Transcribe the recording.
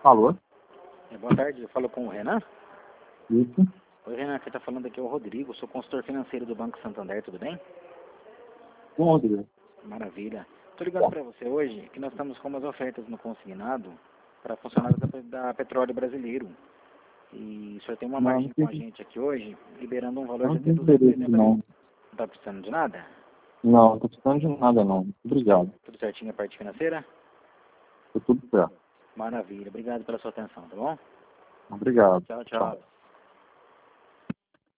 Alô? Boa tarde, eu falo com o Renan. Isso. Oi, Renan, quem está falando aqui é o Rodrigo, sou consultor financeiro do Banco Santander, tudo bem? Bom, Rodrigo. Maravilha. Estou ligando para você hoje que nós estamos com umas ofertas no consignado para funcionários da Petróleo Brasileiro. E o senhor tem uma margem com a gente aqui hoje, liberando um valor de até Não tem interesse, 280 não. mil. Não está precisando de nada? Não, não tô precisando de nada, não. Obrigado. Tudo certinho a parte financeira? Tá tudo certo. Maravilha. Obrigado pela sua atenção, tá bom? Obrigado. Tchau, tchau.